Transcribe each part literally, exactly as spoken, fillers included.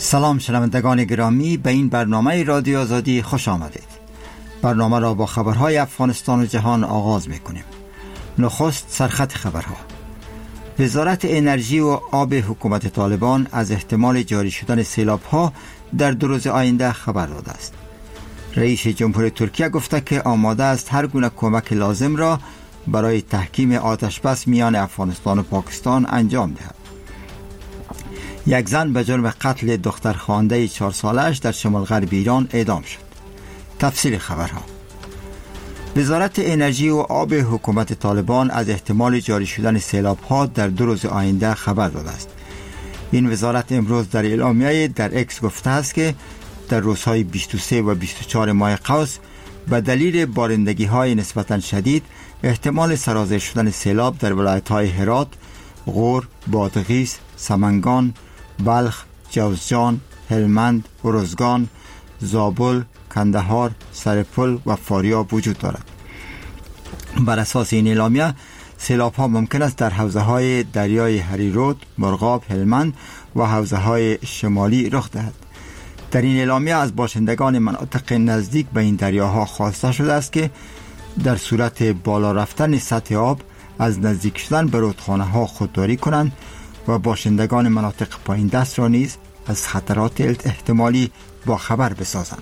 سلام شنوندگان گرامی، به این برنامه رادیو آزادی خوش آمدید. برنامه را با خبرهای افغانستان و جهان آغاز می‌کنیم. نخست سرخط خبرها. وزارت انرژی و آب حکومت طالبان از احتمال جاری شدن سیلاب‌ها در دو روز آینده خبر داده است. رئیس جمهور ترکیه گفته که آماده است هر گونه کمک لازم را برای تحکیم آتشبس میان افغانستان و پاکستان انجام دهد. یک زن به جرم قتل دختر خوانده چهار سالش در شمال غرب ایران اعدام شد. تفصیل خبرها. وزارت انرژی و آب حکومت طالبان از احتمال جاری شدن سیلاب‌ها در دو روز آینده خبر داده است. این وزارت امروز در اعلامیه در اکس گفته است که در روزهای بیست و سه و بیست و چهار ماه قوس به دلیل بارندگی‌های نسبتاً شدید احتمال سرازیر شدن سیلاب در ولایت‌های هرات، غور، بادغیس، سمنگان، بلخ، جوزجان، هلمند، ارزگان، زابل، کندهار، سرپل و فاریاب وجود دارد. بر اساس این اعلامیه سیلاب ها ممکن است در حوزه های دریای هریرود، مرغاب، هلمند و حوزه های شمالی رخ دهد. در این اعلامیه از باشندگان مناطق نزدیک به این دریاها خواسته شده است که در صورت بالا رفتن سطح آب از نزدیک شدن به رودخانه ها خودداری کنند و باشندگان مناطق پایین دست را نیز از خطرات احتمالی با خبر بسازند.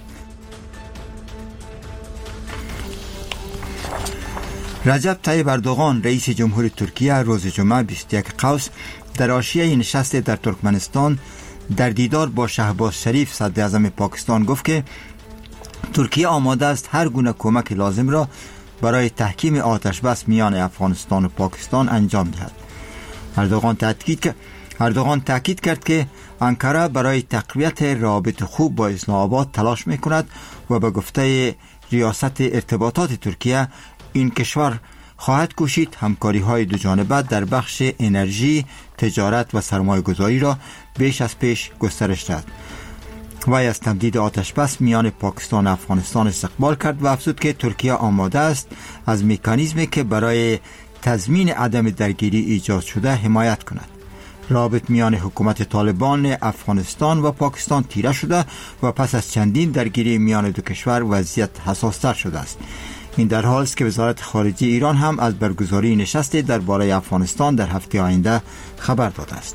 رجب طیب اردوغان رئیس جمهور ترکیه روز جمعه بیست و یک قوس در حاشیه نشست در ترکمنستان در دیدار با شهباز شریف صدر اعظم پاکستان گفت که ترکیه آماده است هر گونه کمک لازم را برای تحکیم آتش بس میان افغانستان و پاکستان انجام دهد. اردوغان تاکید کرد اردوغان تاکید کرد که انقره برای تقویت رابطه خوب با اسلام آباد تلاش میکند و به گفته ریاست ارتباطات ترکیه این کشور خواهد کوشید همکاری های دو جانبه در بخش انرژی، تجارت و سرمایه گذاری را بیش از پیش گسترش دهد. وی از تمدید آتش بس میان پاکستان و افغانستان استقبال کرد و افزود که ترکیه آماده است از مکانیزمی که برای تضمین عدم درگیری ایجاد شده حمایت کند. رابط میان حکومت طالبان افغانستان و پاکستان تیره شده و پس از چندین درگیری میان دو کشور وضعیت حساستر شده است. این در حالی است که وزارت خارجه ایران هم از برگزاری نشستی درباره افغانستان در هفته آینده خبر داده است.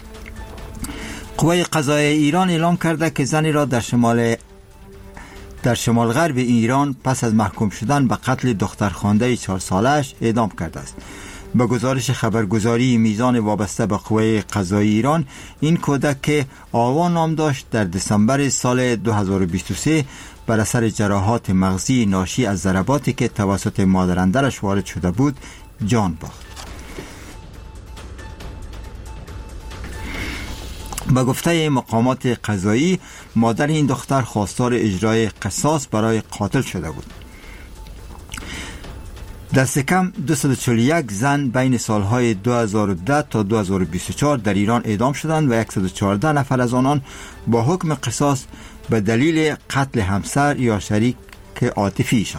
قوه قضاییه ایران اعلام کرده که زنی را در شمال در شمال غرب ایران پس از محکوم شدن به قتل دختر خوانده چهار سالش اعدام کرده است. به گزارش خبرگزاری میزان وابسته به قوه قضاییه ایران، این کودک که آوا نام داشت در دسامبر سال دو هزار و بیست و سه بر اثر جراحات مغزی ناشی از ضرباتی که توسط مادراندرش وارد شده بود جان باخت. به گفته مقامات قضایی، مادر این دختر خواستار اجرای قصاص برای قاتل شده بود. دست کم دویست و چهل و یک زن بین سالهای دو هزار و ده تا دو هزار و بیست و چهار در ایران اعدام شدند و صد و چهارده نفر از آنان با حکم قصاص به دلیل قتل همسر یا شریک عاطفی ایشان.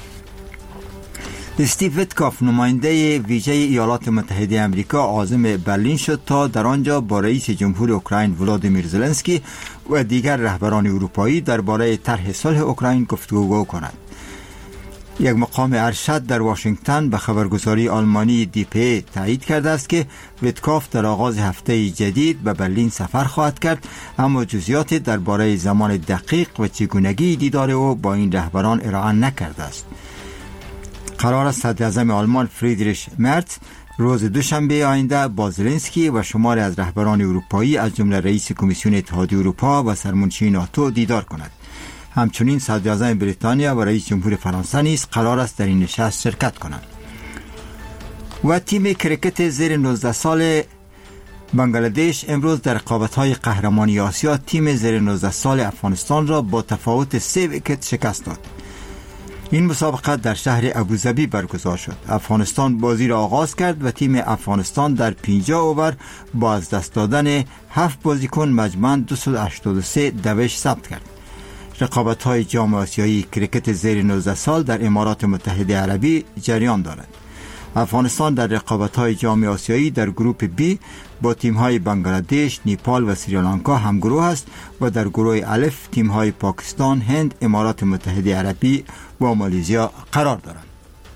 استیو ویتکاف نماینده ویژه ایالات متحده آمریکا عازم برلین شد تا در آنجا با رئیس جمهور اوکراین ولادیمیر زلنسکی و دیگر رهبران اروپایی درباره طرح صلح اوکراین گفتگو کند. یک مقام ارشد در واشنگتن به خبرگزاری آلمانی دی پی تایید کرده است که ویتکاف در آغاز هفته جدید به برلین سفر خواهد کرد، اما جزئیات درباره زمان دقیق و چگونگی دیدار او با این رهبران ارائه نکرده است. قرار است صدر اعظم آلمان فریدریش مرتز روز دوشنبه آینده با زلنسکی و شماری از رهبران اروپایی از جمله رئیس کمیسیون اتحادیه اروپا و سرمنشی ناتو دیدار کند. همچنین صدر اعظم بریتانیا و رئیس جمهور فرانسه نیز قرار است در این نشست شرکت کنند. و تیم کرکت زیر نوزده سال بنگلادش امروز در رقابت‌های قهرمانی آسیا تیم زیر نوزده سال افغانستان را با تفاوت سه ویکت شکست داد. این مسابقه در شهر ابوظبی برگزار شد. افغانستان بازی را آغاز کرد و تیم افغانستان در پنجاه اوور با از دست دادن هفت بازیکن مجموعاً دویست و هشتاد و سه دوش ثبت کرد. رقابت‌های جام آسیایی کرکت زیر نوزده سال در امارات متحده عربی جریان دارد. افغانستان در رقابت‌های جام آسیایی در گروپ بی با تیم‌های بنگلادش، نیپال و سریلانکا همگروه است و در گروه الف تیم‌های پاکستان، هند، امارات متحده عربی و مالزیا قرار دارند.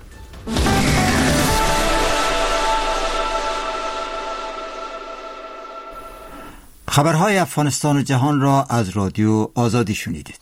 خبرهای افغانستان و جهان را از رادیو آزادی شنیدید.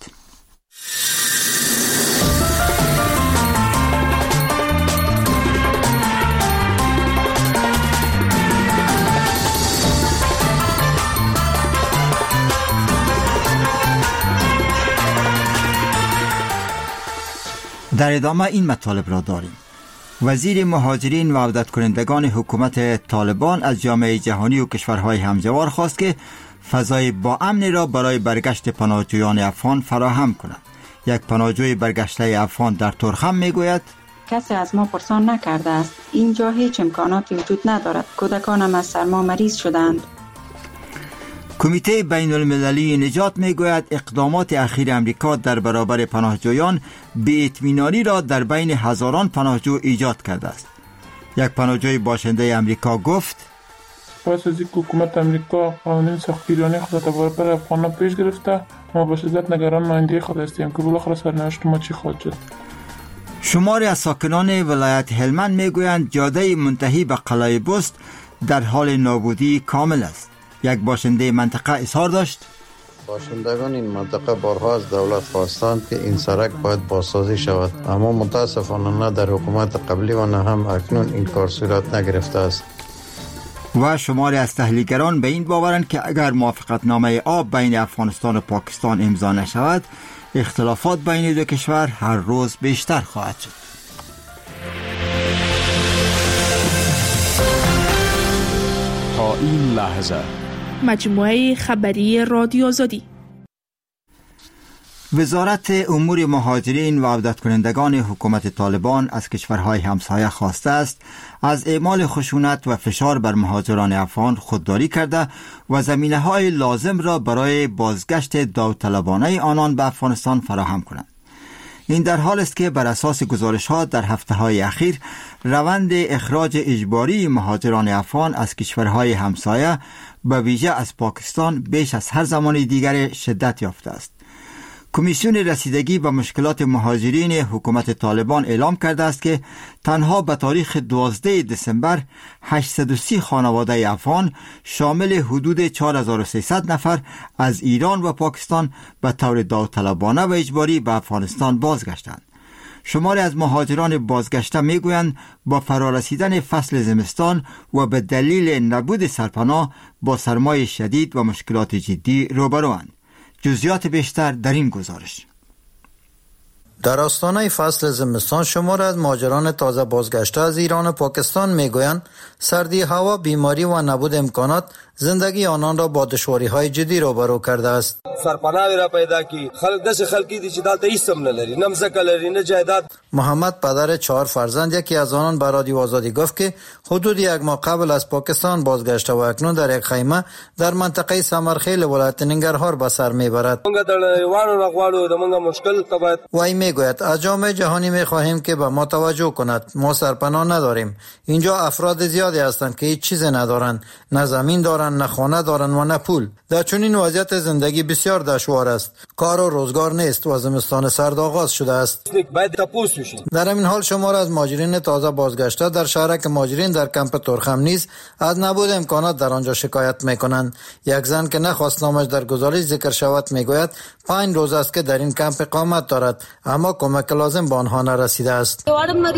در ادامه این مطالب را داریم. وزیر مهاجرین و عودت کنندگان حکومت طالبان از جامعه جهانی و کشورهای همجوار خواست که فضای با امنی را برای برگشت پناهجویان افغان فراهم کنند. یک پناهجوی برگشته افغان در ترخم میگوید کسی از ما پرسان نکرده است. اینجا هیچ امکاناتی وجود ندارد. کودکانم از سرما مریض شدند. کمیته بین المللی نجات میگوید اقدامات اخیر امریکا در برابر پناهجویان بی اطمینانی را در بین هزاران پناهجو ایجاد کرده است. یک پناهجوی باشنده امریکا گفت پس از اینکه حکومت امریکا قوانین سختگیرانه خود را برابر افغانان پیش گرفته، ما به شدت نگران آینده خود هستیم که بالاخره سرنوشت ما چی خواهد شد. شماری از ساکنان ولایت هلمند میگویند جاده منتهی به قلعه بست در حال نابودی کامل است. یک باشنده منطقه اظهار داشت باشندگان این منطقه بارها از دولت خواستند که این سرک باید بازسازی شود، اما متاسفانه نه در حکومت قبلی و نه هم اکنون این کار صورت نگرفته است. و شماری از تحلیلگران به این باورند که اگر موافقتنامه آب بین افغانستان و پاکستان امضا نشود، اختلافات بین دو کشور هر روز بیشتر خواهد شد. تا این لحظه مجموعه خبری رادیو آزادی. وزارت امور مهاجرین و عودت کنندگان حکومت طالبان از کشورهای همسایه خواسته است از اعمال خشونت و فشار بر مهاجران افغان خودداری کرده و زمینه‌های لازم را برای بازگشت داوطلبانه آنان به افغانستان فراهم کنند. این در حال است که بر اساس گزارش‌ها در هفته‌های اخیر روند اخراج اجباری مهاجران افغان از کشورهای همسایه به ویژه از پاکستان بیش از هر زمان دیگر شدت یافته است. کمیسیون رسیدگی به مشکلات مهاجرین حکومت طالبان اعلام کرده است که تنها به تاریخ دوازده دسامبر هشتصد و سی خانواده افغان شامل حدود چهار هزار و سیصد نفر از ایران و پاکستان به طور داوطلبانه و اجباری به افغانستان بازگشتند. شماری از مهاجران بازگشته میگویند با فرارسیدن فصل زمستان و به دلیل نبود سرپناه با سرمای شدید و مشکلات جدی روبروند. جزئیات بیشتر در این گزارش. در آستانه فصل زمستان شمار از مهاجران تازه بازگشته از ایران و پاکستان میگویند سردی هوا، بیماری و نبود امکانات زندگی آنان را با دشواری‌های جدی روبرو کرده است. سرپناه را پیدا کی خلک دس خلکی دي چې دلته هیڅ هم نه لري، نه مځکه لري نه جایداد. محمد پدر چهار فرزند یکی از آنان به رادیو آزادی گفت که حدود یک ماه قبل از پاکستان بازگشته و اکنون در یک خیمه در منطقه سمرخیل ولایت ننگرهار به سر میبرد. وی میگوید از جامعه جهانی میخواهیم که به ما توجه کند. ما سرپناه نداریم. اینجا افراد زیادی هستند که هیچ چیز ندارند، نه زمین دارند، نه خانه دارند و نه پول. در چنین وضعیت زندگی بسیار دشوار است. کار و روزگار نیست و زمستان سرد آغاز شده است. در این حال شمار از مهاجرین تازه بازگشته در شهرک مهاجرین در کمپ ترخم نیز از نبود امکانات در آنجا شکایت میکنند. یک زن که نخواست نامش در گزارش ذکر شود میگوید پنج روز است که در این کمپ اقامت دارد اما کمک لازم به آنها نرسیده است.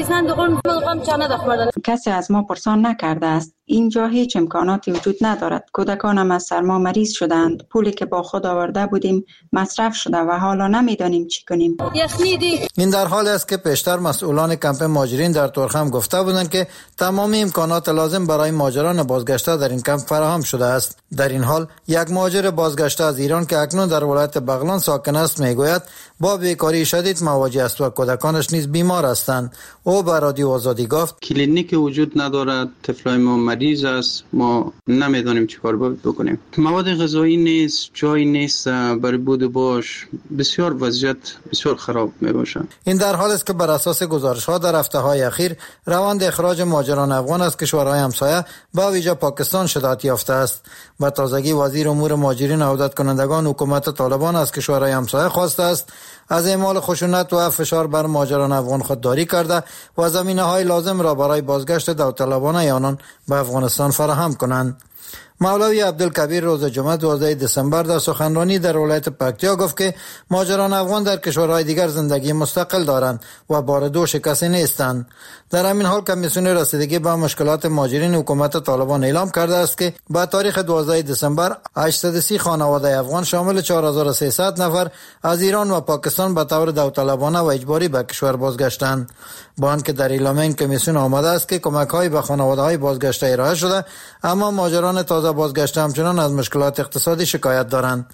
کسی از ما پرسان نکرده است. اینجا هیچ امکاناتی وجود ندارد. کودکانم از سرما مریض شدند. پولی که با خود آورده بودیم مصرف شده و حالا نمیدانیم چی کنیم. این در حالی است که پیشتر مسئولان کمپ مهاجرین در ترخم گفته بودند که تمام امکانات لازم برای مهاجران بازگشته در این کمپ فراهم شده است. در این حال یک مهاجر بازگشته از ایران که اکنون در ولایت بغلان ساکن است میگوید با بیکاری شدید مواجه است و کودکانش نیز بیمار هستند. او به رادیو آزادی گفت کلینیک وجود ندارد، طفلای ما مریض است، ما نمیدانیم چی کار بکنیم. مواد غذایی نیست، جای نیست برای بود و باش، بسیار وضعیت بسیار خراب می باشه. این در حال است که بر اساس گزارش‌ها در هفته‌های اخیر روند اخراج مهاجران افغان از کشورهای همسایه با ویژه پاکستان شدت یافته است. با تازگی وزیر امور مهاجرین و عودت کنندگان حکومت طالبان از کشورهای همسایه خواسته است از اعمال خشونت و فشار بر مهاجران افغان خودداری کرده و زمینه‌های لازم را برای بازگشت داوطلبانه آنان به افغانستان فراهم کنند. مولوی عبدالکبیر روز جمعه دوازده دسامبر در سخنرانی در ولایت پکتیا گفت که مهاجران افغان در کشورهای دیگر زندگی مستقل دارند و بار دوش کسی نیستند. در همین حال کمیسیون رسیدگی به مشکلات مهاجرین حکومت طالبان اعلام کرده است که با تاریخ دوازده دسامبر هشتصد و سی خانواده افغان شامل چهار هزار و سیصد نفر از ایران و پاکستان به طور داوطلبانه و اجباری به کشور بازگشتند. با آنکه در اعلامیه این کمیسیون آمده است که کمک‌های به خانواده‌های بازگشته ارائه شده، اما مهاجران تازه بازگشته همچنان از مشکلات اقتصادی شکایت دارند.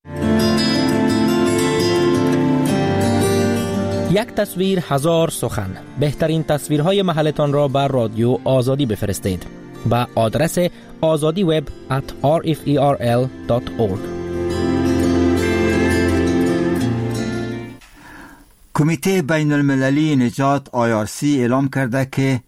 یک تصویر هزار سخن. بهترین تصویرهای محلتان را بر رادیو آزادی بفرستید به آدرس آزادی وب ات آر اف ای آر ال دات اورگ. کمیته بین المللی نجات آی آر سی اعلام کرده که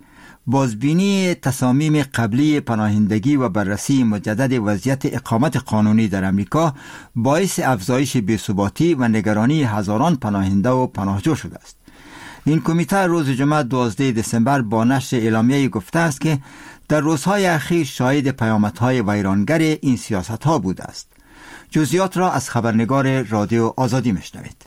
بازبینی تصامیم قبلی پناهندگی و بررسی مجدد وضعیت اقامت قانونی در امریکا باعث افزایش بی‌ثباتی و نگرانی هزاران پناهنده و پناهجو شده است. این کمیته روز جمعه دوازده دسامبر با نشر اعلامیه‌ای گفته است که در روزهای اخیر شاهد پیامدهای ویرانگر این سیاست‌ها بوده است. جزئیات را از خبرنگار رادیو آزادی میشنوید.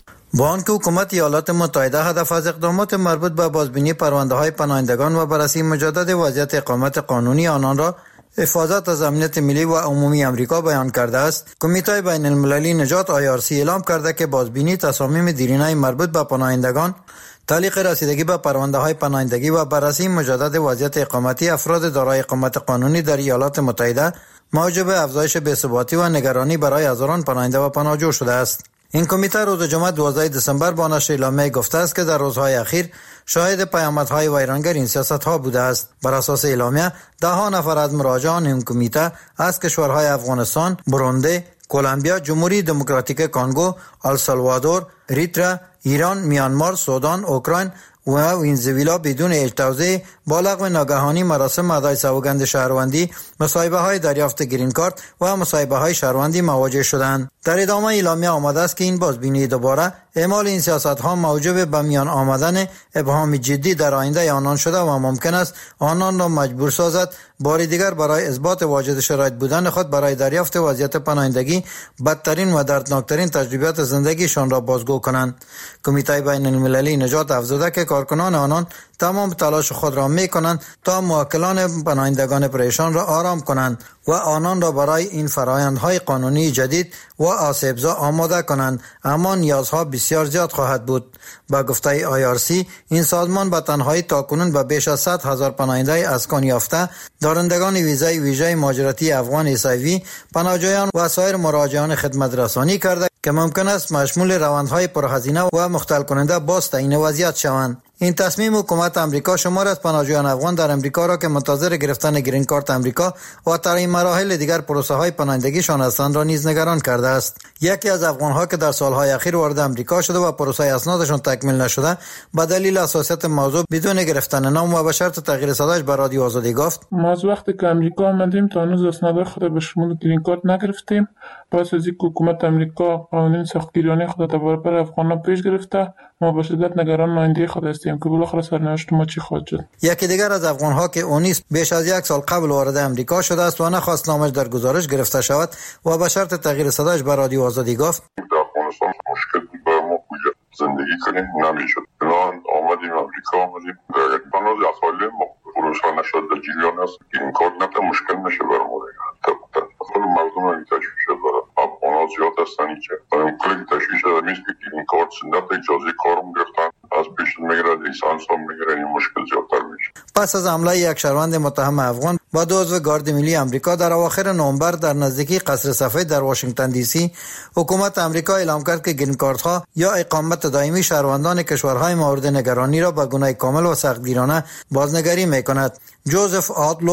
با آنکه حکومت ایالات متحده هدف از اقدامات مربوط به بازبینی پرونده‌های پناهندگان و بررسی مجدد وضعیت اقامت قانونی آنان را حفاظت از امنیت ملی و عمومی امریکا بیان کرده است، کمیته بین المللی نجات آی آر سی اعلام کرده که بازبینی تصامیم دیرینه مربوط به پناهندگان، تعلیق رسیدگی به پرونده‌های پناهندگی و بررسی مجدد وضعیت اقامتی افراد دارای اقامت قانونی در ایالات متحده موجب افزایش بی‌ثباتی و نگرانی برای هزاران پناهنده و پناهجو شده است. این کمیته روز جمعه دوازده دسامبر با نشر اعلامیه گفته است که در روزهای اخیر شاهد پیامدهای ویرانگر این سیاست‌ها بوده است. بر اساس اعلامیه ده ها نفر از مراجعان این کمیته از کشورهای افغانستان، بروندی، کلمبیا، جمهوری دموکراتیک کانگو، السالوادور، اریتره، ایران، میانمار، سودان، اوکراین و ونزوئلا بدون هیچ توضیح با لغو ناگهانی مراسم ادای سوگند شهروندی، مصاحبه های دریافت گرین کارت و مصاحبه های شهروندی مواجه شدند. در ادامه اعلامیه آمده است که این بازبینی دوباره اعمال این سیاست ها موجب به میان آمدن ابهام جدی در آینده آنان شده و ممکن است آنان را مجبور سازد بار دیگر برای اثبات واجد شرایط بودن خود برای دریافت وضعیت پناهندگی بدترین و دردناکترین تجربیات زندگیشان را بازگو کنند. کمیته بین المللی نجات افزوده که کارکنان آنان تمام تلاش خود را می کنند تا موکلان پناهندگان پریشان را آرام کنند و آنان را برای این فرآیندهای قانونی جدید و آسیبزا آماده کنند، اما نیازها بسیار زیاد خواهد بود. با گفته آی آر سی این سازمان به تنهایی تاکنون به بیش از صد هزار پناهنده اسکان یافته، دارندگان ویزای ویژه مهاجرتی افغان ایسایوی، پناهجویان و سایر مراجعان خدمت رسانی کرده که ممکن است مشمول روندهای پرهزینه و مختل کننده باز تعیین وضعیت شوند. این تصمیم حکومت امریکا شمار از پناهجویان افغان در امریکا را که منتظر گرفتن گرین کارت امریکا و در این مراحل دیگر پروسه های پناهندگیشان هستند را نیز نگران کرده است. یکی از افغان‌ها که در سالهای اخیر وارد امریکا شده و پروسه اسنادشان تکمیل نشده به دلیل حساسیت موضوع بدون گرفتن نام و به شرط تغییر صداش به رادیو آزادی گفت: ما از وقتی که امریکا آمدیم تا هنوز اسناد خود به شمول گرین کارت نگرفتیم. پس از اینکه حکومت امریکا قوانین سختگیرانه خود بر افغانان پیش گرفته، ما به شدت نگران آینده خود هستیم که بالاخره سرنوشت ما چی خواهد شد. یکی دیگر از افغان‌ها که اونیس بیش از یک سال قبل وارد امریکا شده است و نخواست نامش در گزارش گرفته شود و به شرط تغییر صداش به رادیو آزادی گفت: در افغانستان مشکل بر ما بود زندگی کنیم نمیشد. الان آمدیم امریکا، آمدیم در یک بناز اصالی ما پروسه نشد در جریان است. این کار نتا مشکل نشه بر ما دیگه. خود مردم این تشویش داره. افغان‌ها زیاد هستند که این کلی تشویش داره میست که این کار سندت اجازه کارم گرفتن از پیش میگیره لیسانس هم میگیره، این مشکل زیادتر میشه. پس از حمله یک شهروند متهم افغان با دو عضو گارد ملی امریکا در اواخر نوامبر در نزدیکی قصر سفید در واشنگتن دی سی، حکومت امریکا اعلام کرد که گرین کارت ها یا اقامت دائمی شهروندان کشورهای مورد نگرانی را به گونه کامل و سختگیرانه بازنگری میکند. جوزف آدلو،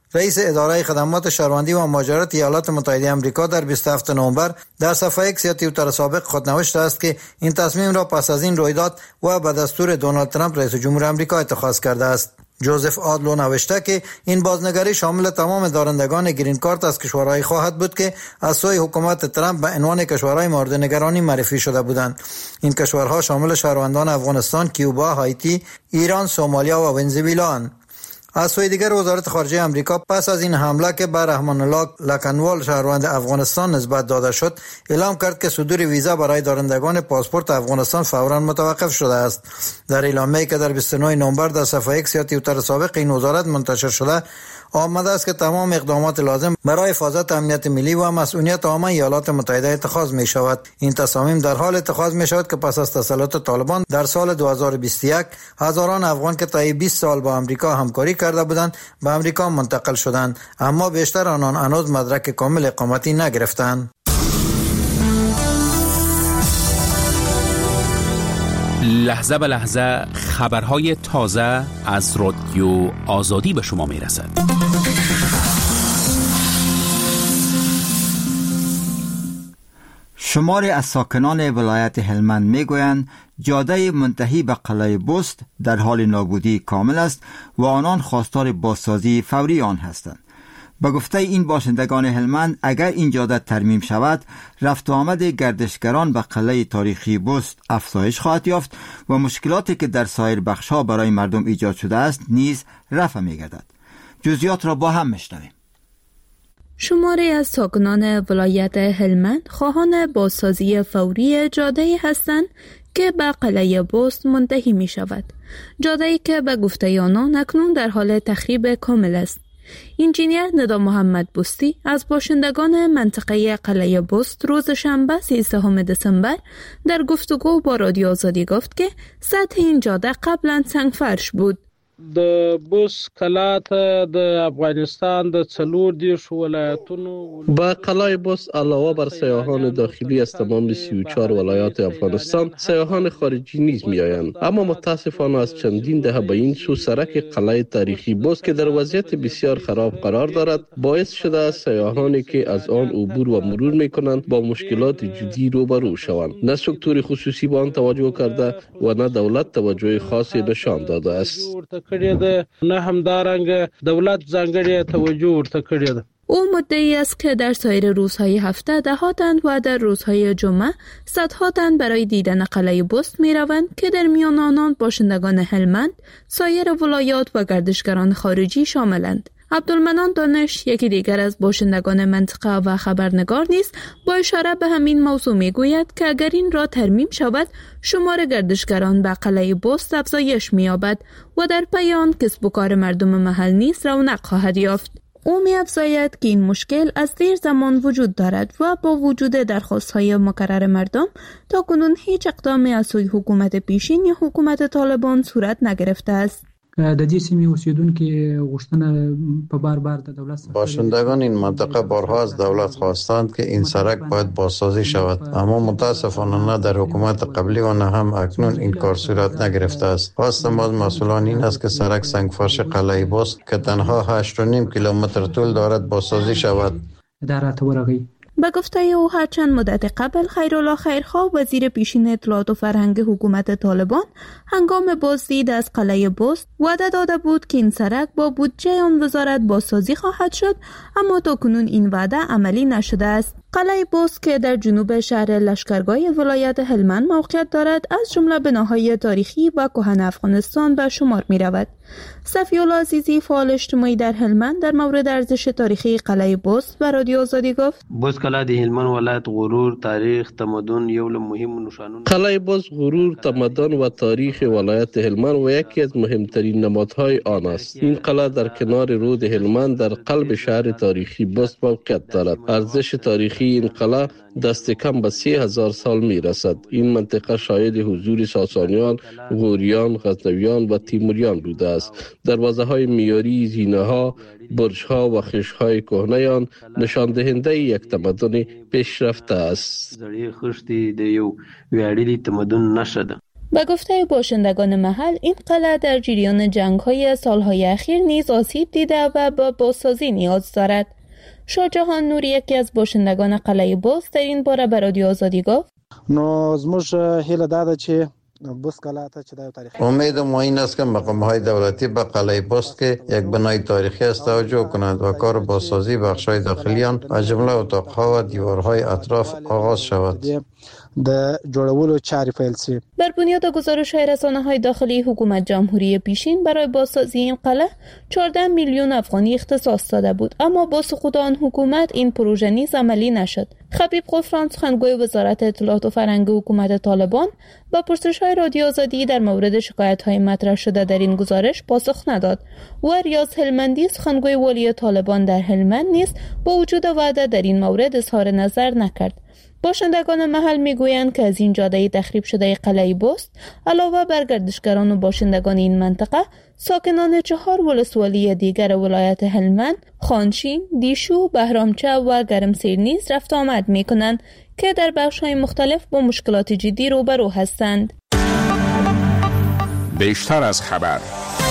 رئیس اداره خدمات شهروندی و مهاجرت ایالات متحده آمریکا در بیست و هفتم نوامبر در صفحه ایکس یا توییتر سابق خود نوشته است که این تصمیم را پس از این رویداد و به دستور دونالد ترامپ رئیس جمهور آمریکا اتخاذ کرده است. جوزف آدلو نوشته که این بازنگری شامل تمام دارندگان گرین کارت از کشورهای خواهد بود که از سوی حکومت ترامپ به عنوان کشورهای مورد نگرانی معرفی شده بودند. این کشورها شامل شهروندان افغانستان، کیوبا، هایتی، ایران، سومالیا و ونزوئلا. از سوی دیگر وزارت خارجه آمریکا پس از این حمله که بر رحمان الله لکنوال شهروند افغانستان نسبت داده شد اعلام کرد که صدور ویزا برای دارندگان پاسپورت افغانستان فوراً متوقف شده است. در اعلامیه‌ای که در بیست و نه نوامبر در صفحه ایکس یا توییتر سابق این وزارت منتشر شده آمده است که تمام اقدامات لازم برای حفاظت امنیت ملی و مسئولیت عامه ایالات متحده اتخاذ می شود. این تصامیم در حال اتخاذ می شود که پس از تسلط طالبان در سال دو هزار و بیست و یک هزاران افغان که طی بیست سال با آمریکا همکاری کرده بودند به آمریکا منتقل شدند، اما بیشتر آنان هنوز مدرک کامل اقامتی نگرفتند. لحظه به لحظه خبرهای تازه از رادیو آزادی به شما می رسد. شماری از ساکنان ولایت هلمند می گویند جاده منتهی به قلعه بست در حال نابودی کامل است و آنان خواستار بازسازی فوری آن هستند. به گفته این باشندگان هلمند اگر این جاده ترمیم شود رفت و آمد گردشگران به قلعه تاریخی بست افزایش خواهد یافت و مشکلاتی که در سایر بخش‌ها برای مردم ایجاد شده است نیز رفع می‌گردد. جزئیات را با هم می‌شنویم. شماری از ساکنان ولایت هلمند خواهان بازسازی فوری جاده‌ای هستند که به قلعه بست منتهی می‌شود. جاده‌ای که به گفته آنان اکنون در حال تخریب کامل است. انجینیر ندا محمد بستی از باشندگان منطقه قلعه بست روز شنبه سیزدهم دسامبر در گفتگو با رادیو آزادی گفت که سطح این جاده قبلا سنگفرش بود. د بوس کلا ته د افغانستان د څلور دیرش ولایتونو با قلعه بوس علاوه بر سیاحان داخلی از تمام سی و چهار ولایات افغانستان سیاحان خارجی نیز میآیند، اما متاسفانه از چندین دهه به این سو سرک قلعه تاریخی بوس که در وضعیت بسیار خراب قرار دارد باعث شده است سیاحانی که از آن عبور و مرور میکنند با مشکلات جدی روبرو شوند. نه سکتور خصوصی به آن توجه کرده و نه دولت توجه خاصی نشان داده است. کړی ده نه هم دارنګ دولت ځانګړی توجه ورته کړی ده. او مدعی است که در سایر روزهای هفته دهاتند و در روزهای جمعه صدهاتند برای دیدن قلعه بست می روند که در میان آنان باشندگان هلمند، سایر ولایات و گردشگران خارجی شاملند. عبدالمنان دانش یکی دیگر از باشندگان منطقه و خبرنگار نیز با اشاره به همین موضوع می گوید که اگر این را ترمیم شود شمار گردشگران به قلعه بست افزایش می یابد و در پی آن کسب و کار مردم محل نیز رونق خواهد یافت. او می افزاید که این مشکل از دیر زمان وجود دارد و با وجود درخواست‌های مکرر مردم تا کنون هیچ اقدامی از سوی حکومت پیشین یا حکومت طالبان صورت نگرفته است. د دې سیمې اوسیدونکو غوښتنه په بار بار د دولت باشندگان این منطقه بارها از دولت خواستند که این سرک باید بازسازی شود، اما متاسفانه نه در حکومت قبلی و نه هم اکنون این کار صورت نگرفته است. خواست ما مسئولان این است که سرک سنگفرش قلعه بست که تنها هشت و نیم کیلومتر طول دارد بازسازی شود. در اتورقی به گفته او هر چند مدت قبل خیرالله خیرخواه وزیر پیشین اطلاعات و فرهنگ حکومت طالبان هنگام بازدید از قلعه بست وعده داده بود که این سرک با بودجه آن وزارت بازسازی خواهد شد، اما تاکنون این وعده عملی نشده است. قلعه بست که در جنوب شهر لشکرگاه ولایت هلمند موقعیت دارد از جمله بناهای تاریخی و کهن افغانستان به شمار می رود. صفی‌الله عزیزی فعال اجتماعی در هلمند در مورد ارزش تاریخی قلعه بست به رادیو آزادی گفت: بست قلعه د هلمند ولایت غرور، تاریخ، تمدن یو له مهمو نشانونو. قلعه بست غرور، تمدن و تاریخ ولایت هلمند و یکی از مهمترین نمادهای آن است. این قلعه در کنار رود هلمند در قلب شهر تاریخی بست موقعیت دارد. ارزش تاریخی این قلعه دست کم به سه هزار سال می رسد. این منطقه شاهد حضور ساسانیان، غوریان، غزنویان و تیموریان بوده است. دروازه های میاری، زینه ها، برج ها و خشت های کهنه آن نشان دهنده یک تمدن پیشرفته است. زړې خښتې د یو ویاړلي تمدن نښه ده. به گفته باشندگان محل، این قلعه در جریان جنگ‌های سالهای اخیر نیز آسیب دیده و به بازسازی نیاز دارد. شاه جهان نور یکی از باشندگان قلعه بست در این باره به رادیو آزادی گفت: نو زموږ هیله دا ده چې بست قلعه ته چې د تاریخ امید ما این است که مقام‌های دولتی به قلعه بست که یک بنای تاریخی است توجه کنند و کار بازسازی بخش‌های داخلی آن از جمله اتاق‌ها و دیوارهای اطراف آغاز شود. د جوړولو چارې پیل شي. بر بنیاد گزارش‌های رسانه‌های داخلی، حکومت جمهوری پیشین برای بازسازی این قلعه چهارده میلیون افغانی اختصاص داده بود، اما با سقوط آن حکومت این پروژه نیز عملی نشد. خبیب غفران، سخنگوی وزارت اطلاعات و فرهنگ حکومت طالبان، با پرسش‌های رادیو آزادی در مورد شکایت‌های مطرح شده در این گزارش پاسخ نداد. و ریاض هلمندی، سخنگوی والی طالبان در هلمند، نیز با وجود وعده در این مورد اظهار نظر نکرد. باشندگان محل میگویند که از این جاده تخریب شده قلعه بست علاوه بر گردشگران و باشندگان این منطقه، ساکنان چهار ولسوالی دیگر ولایت هلمند، خانشین، دیشو، بهرامچه و گرمسیر نیز رفت آمد میکنند که در بخش‌های مختلف با مشکلات جدی روبرو هستند. بیشتر از خبر.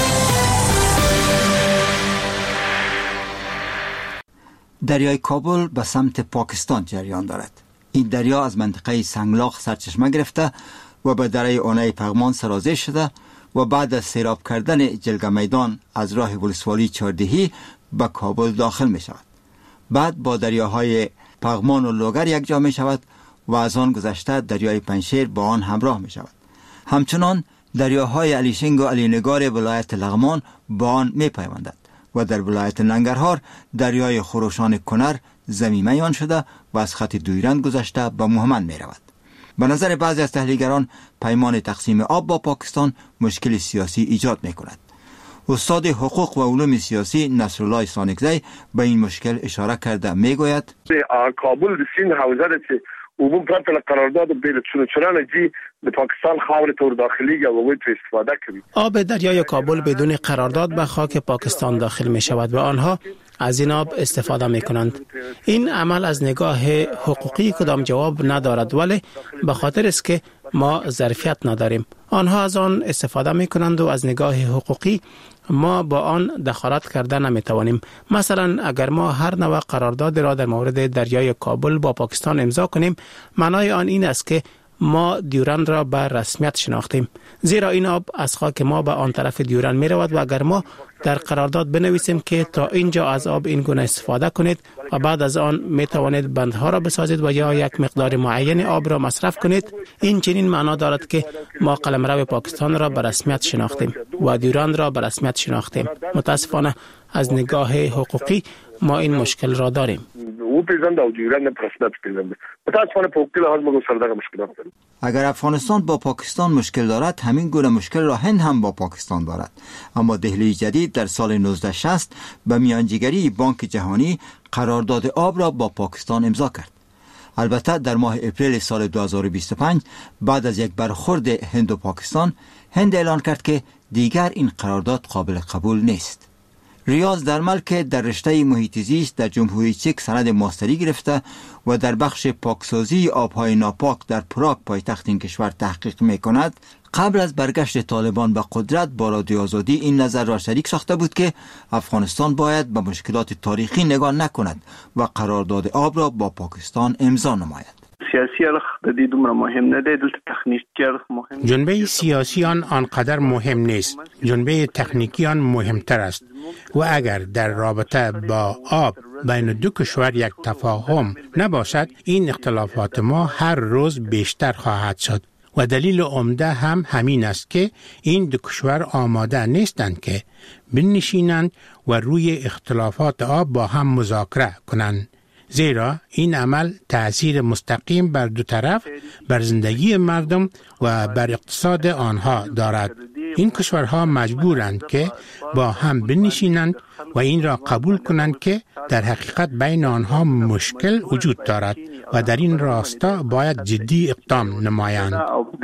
دریای کابل به سمت پاکستان جریان دارد. این دریا از منطقه سنگلاخ سرچشمه گرفته و به دره اونای پغمان سرازیر شده و بعد از سیراب کردن جلگه میدان از راه ولسوالی چهاردهی به کابل داخل می شود. بعد با دریاهای پغمان و لوگر یک جا می شود و از آن گذشته دریای پنشیر با آن همراه می شود. همچنان دریاهای علیشنگ و علی نگار ولایت لغمان با آن می پیوندد و در ولایت ننگرهار دریای خروشان کنر ضمیمه آن شده و از خط دویرند گذشته به موهمن می رود. به نظر بعضی از تحلیلگران پیمان تقسیم آب با پاکستان مشکل سیاسی ایجاد می کند. استاد حقوق و علوم سیاسی نصرالله سانکزی به این مشکل اشاره کرده می گوید کابل د سیند حوزه ده چې عموم پرته له قرارداد بین چونچران جی به پاکستان خاور تور داخلی و وی تو استفاده کوي. آب دریای کابل بدون قرارداد به خاک پاکستان داخل می شود و آنها از این آب استفاده می کنند. این عمل از نگاه حقوقی کدام جواب ندارد، ولی به خاطر است که ما ظرفیت نداریم. آنها از آن استفاده می کنند و از نگاه حقوقی ما با آن دخالت کرده نمی توانیم. مثلا اگر ما هر نوع قرارداد را در مورد دریای کابل با پاکستان امضا کنیم، معنای آن این است که ما دیورند را به رسمیت شناختیم، زیرا این آب از خاک ما به آن طرف دیورند می رود و اگر ما در قرارداد بنویسیم که تا اینجا از آب این گونه استفاده کنید و بعد از آن می توانید بندها را بسازید و یا یک مقدار معین آب را مصرف کنید، این چنین معنا دارد که ما قلمرو پاکستان را به رسمیت شناختیم و دیورند را به رسمیت شناختیم. متاسفانه از نگاه حقوقی ما این مشکل را داریم. اگر افغانستان با پاکستان مشکل دارد، همین گونه مشکل را هند هم با پاکستان دارد. اما دهلی جدید در سال نوزده شصت به میانجیگری بانک جهانی قرارداد آب را با پاکستان امضا کرد. البته در ماه اپریل سال دو هزار و بیست و پنج بعد از یک برخورد هند و پاکستان، هند اعلان کرد که دیگر این قرارداد قابل قبول نیست. ریاض درمل که در رشته محیط زیست در جمهوری چک سند ماستری گرفته و در بخش پاکسازی آبهای ناپاک در پراگ پایتخت این کشور تحقیق می کند، قبل از برگشت طالبان به قدرت با رادیو آزادی این نظر را شریک ساخته بود که افغانستان باید به مشکلات تاریخی نگاه نکند و قرارداد آب را با پاکستان امضا نماید. سیاسی ارخ د دې دومره مهم نه دی، دلته تخنیکی ارخ مهم. جنبه سیاسی آن آنقدر مهم نیست، جنبه تکنیکی آن مهمتر است و اگر در رابطه با آب بین دو کشور یک تفاهم نباشد، این اختلافات ما هر روز بیشتر خواهد شد و دلیل عمده هم همین است که این دو کشور آماده نیستند که بنشینند و روی اختلافات آب با هم مذاکره کنند، زیرا این عمل تأثیر مستقیم بر دو طرف، بر زندگی مردم و بر اقتصاد آنها دارد. این کشورها مجبورند که با هم بنشینند و این را قبول کنند که در حقیقت بین آنها مشکل وجود دارد و در این راستا باید جدی اقدام نمایند.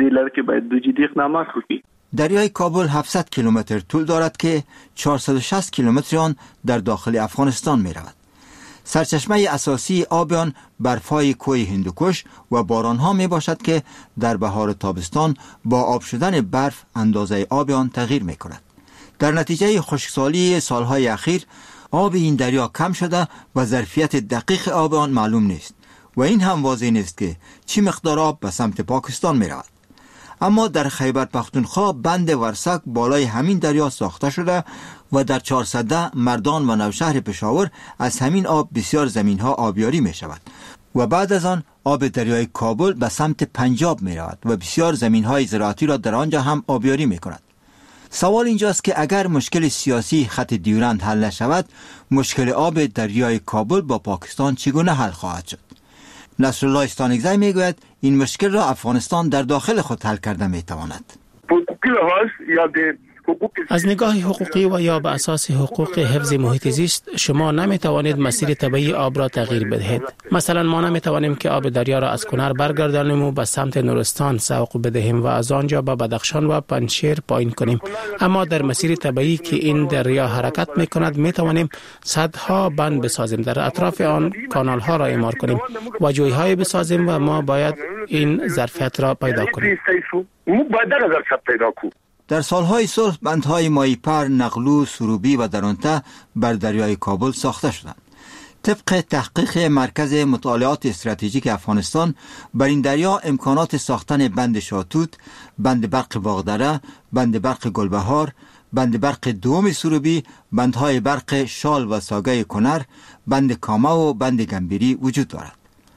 دریای کابل هفتصد کیلومتر طول دارد که چهارصد و شصت کیلومتر آن در داخل افغانستان می رود. سرچشمه اساسی آب آن برفای کوه هندوکش و باران ها می باشد که در بهار و تابستان با آب شدن برف اندازه آب آن تغییر می کند. در نتیجه خشکسالی سالهای اخیر آب این دریا کم شده و ظرفیت دقیق آب آن معلوم نیست و این هم واضح نیست که چی مقدار آب به سمت پاکستان می رود. اما در خیبر پختونخوا بند ورسک بالای همین دریا ساخته شده و در چهارصده مردان و نوشهر پشاور از همین آب بسیار زمین ها آبیاری می شود و بعد از آن آب دریای کابل به سمت پنجاب می رود و بسیار زمین های زراعتی را در آنجا هم آبیاری می کند. سوال اینجاست که اگر مشکل سیاسی خط دیورند حل نشود، مشکل آب دریای کابل با پاکستان چگونه حل خواهد شد؟ نصرالله استانگزی می گوید این مشکل را افغانستان در داخل خود حل کرده می تواند. از نگاه حقوقی و یا به اساس حقوق حفظ محیط زیست شما نمی توانید مسیر طبیعی آب را تغییر بدهید. مثلا ما نمی توانیم که آب دریا را از کنر برگردانیم و به سمت نورستان سوق بدهیم و از آنجا به بدخشان و پنجشیر پایین کنیم. اما در مسیر طبیعی که این دریا حرکت می کند می توانیم سدها بند بسازیم، در اطراف آن کانال ها را اعمار کنیم و جویهای بسازیم و ما باید این ظرفیت را پیدا کنیم. در سالهای صلح بندهای مایپر، نقلو، سروبی و درونته بر دریای کابل ساخته شدند. طبق تحقیق مرکز مطالعات استراتژیک افغانستان بر این دریا امکانات ساختن بند شاتوت، بند برق باغدره، بند برق گلبهار، بند برق دوم سروبی، بندهای برق شال و ساگه کنر، بند کامه و بند گنبیری وجود دارد.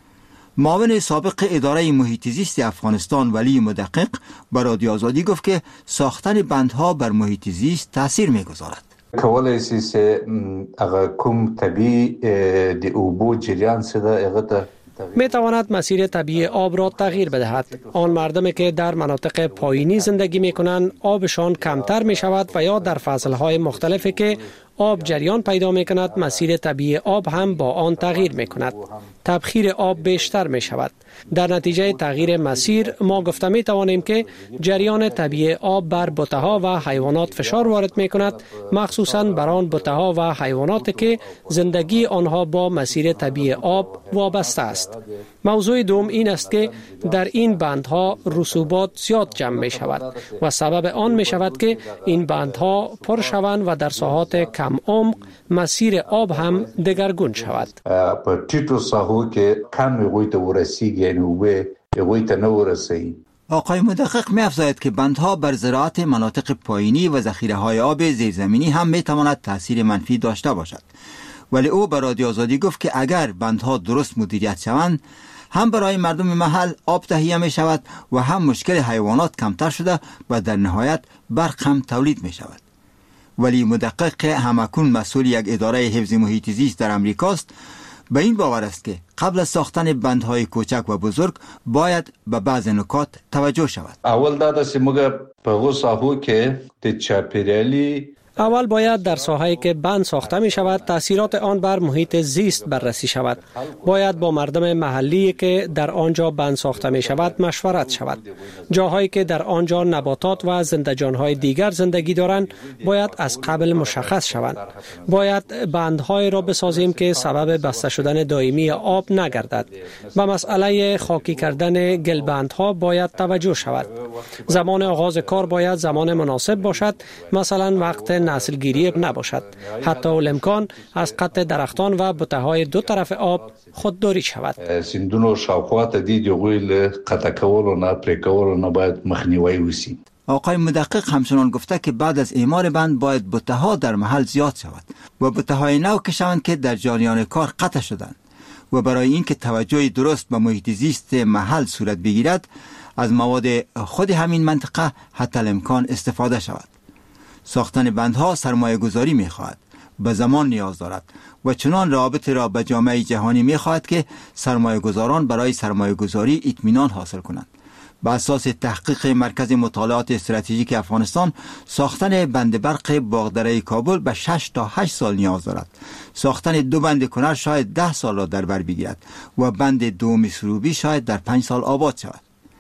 معاون سابق اداره محیط زیست افغانستان ولی مدقق به رادیو آزادی گفت که ساختن بندها بر محیط زیست تاثیر می‌گذارد. کولای شي چې هغه کوم طبي د اوبو جریان سره هغه می تواند مسیر طبیعی آب را تغییر بدهد. آن مردمی که در مناطق پایینی زندگی می کنند آبشان کمتر می شود و یا در فصلهای مختلفی که آب جریان پیدا می کند مسیر طبیعی آب هم با آن تغییر می کند. تبخیر آب بیشتر می شود. در نتیجه تغییر مسیر ما گفته می توانیم که جریان طبیعی آب بر بوته‌ها و حیوانات فشار وارد می کند، مخصوصاً بر آن بوته‌ها و حیواناتی که زندگی آنها با مسیر طبیعی آب وابسته است. موضوع دوم این است که در این بندها رسوبات زیاد جمع می شود و سبب آن می شود که این بندها پر شوند و در ساحات کم عمق مسیر آب هم دگرگون شود. په ټیټو ساحو کې کم غوي ته ورسیږي نو به غوي ته نه ورسي. آقای مدقق می افزاید که بندها بر زراعت مناطق پایینی و ذخیره های آب زیرزمینی هم می تواند تاثیر منفی داشته باشد. ولی او به رادیو آزادی گفت که اگر بندها درست مدیریت شوند هم برای مردم محل آب تهیه می شود و هم مشکل حیوانات کمتر شده و در نهایت برق هم تولید می شود. ولی مدقق همکنون مسئول یک اداره حفظ محیط زیست در امریکاست به این باور است که قبل از ساختن بندهای کوچک و بزرگ باید به بعض نکات توجه شود. اول دا چې موږ په غو ساحو کې د چاپیریالي اول باید در ساحه‌ای که بند ساخته می شود تاثیرات آن بر محیط زیست بررسی شود. باید با مردم محلی که در آنجا بند ساخته می شود مشورت شود. جاهایی که در آنجا نباتات و زنده‌جان‌های دیگر زندگی دارند باید از قبل مشخص شوند. باید بندهای را بسازیم که سبب بسته شدن دائمی آب نگردد. به مسئله خاکی کردن گلبندها باید توجه شود. زمان آغاز کار باید زمان مناسب باشد، مثلا وقت نسلگیری نباشد. حتی الامکان از قطع درختان و بوته‌های دو طرف آب خودداری شود. سیندونو شاوخوا ته دی جوړل قطع کولو نه پرې کولو نه باید مخنیوي وشي. آقای مدقق همچنان گفته که بعد از اعمار بند باید بوته‌ها در محل زیاد شود و بوته‌های نو کشند که در جریان کار قطع شدند و برای اینکه توجه درست به محیط زیست محل صورت بگیرد از مواد خود همین منطقه حتی الامکان استفاده شود. ساختن بندها سرمایه گذاری می خواهد، به زمان نیاز دارد و چنان رابطه را به جامعه جهانی می خواهد که سرمایه گذاران برای سرمایه گذاری اطمینان حاصل کنند. به اساس تحقیق مرکز مطالعات استراتژیک افغانستان ساختن بند برق باغدره کابل به شش تا هشت سال نیاز دارد. ساختن دو بند کنر شاید ده سال را در بر بگیرد و بند دوم سروبی شاید در پنج سال آباد شود.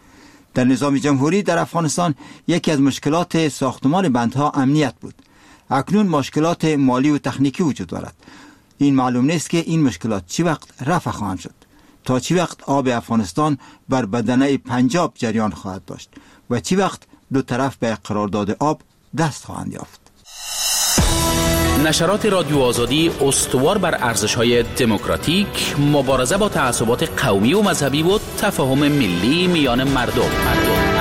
در نظام جمهوری در افغانستان یکی از مشکلات ساختمان بندها امنیت بود. اکنون مشکلات مالی و تکنیکی وجود دارد. این معلوم نیست که این مشکلات چی وقت رفع خواهند شد. تا چی وقت آب افغانستان بر بدنه پنجاب جریان خواهد داشت و چی وقت دو طرف به قرارداد آب دست خواهند یافت. نشرات رادیو آزادی استوار بر ارزش‌های دموکراتیک، مبارزه با تعصبات قومی و مذهبی و تفاهم ملی میان مردم. مردم.